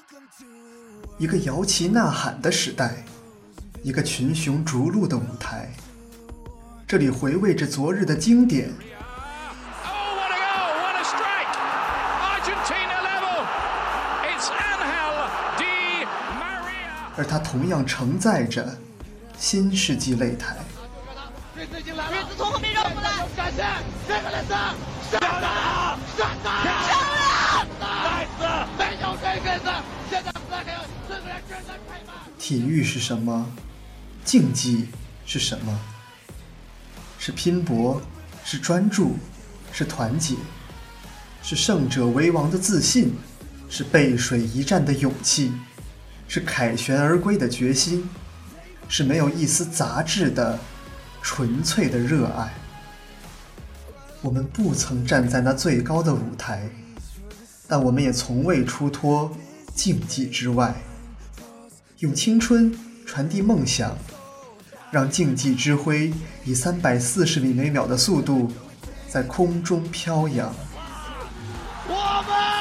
一个摇旗呐喊的时代，一个群雄逐鹿的舞台。这里回味着昨日的经典，而它同样承载着新世纪擂台。 瑞子从后面绕过来，闪现，这个人上，上了，上了，来死，没有这个人，现在4个人真的太慢。 体育是什么？竞技是什么？是拼搏，是专注，是团结，是胜者为王的自信，是背水一战的勇气，是凯旋而归的决心，是没有一丝杂质的纯粹的热爱。我们不曾站在那最高的舞台，但我们也从未出脱竞技之外，用青春传递梦想，让竞技之辉以340米每秒的速度在空中飘扬。 我们